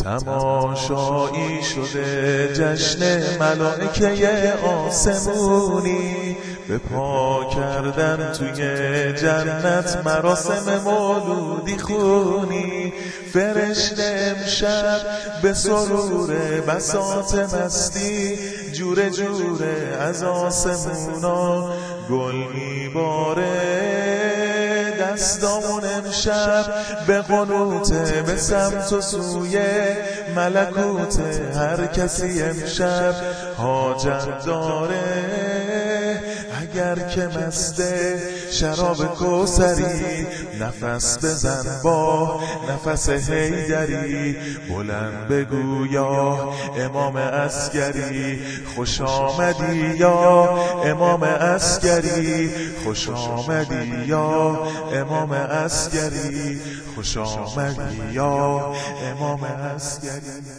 تماشایی شده جشن ملائکه آسمونی، به پا کردن توی جنت مراسم مولودی خونی. فرشته امشب به سرور بساط مستی، جوره جوره از آسمونا گل میباره. دستامون امشب به قنوته، به سمت و سوی ملکوت. هر کسی امشب حاجت داره، اگر که مسته شراب کوثری، نفس بزن با نفس حیدری. بلند بگو یا امام عسکری، خوش آمدی یا امام عسکری، خوش آمدی یا امام عسکری، خوش آمدی یا امام عسکری.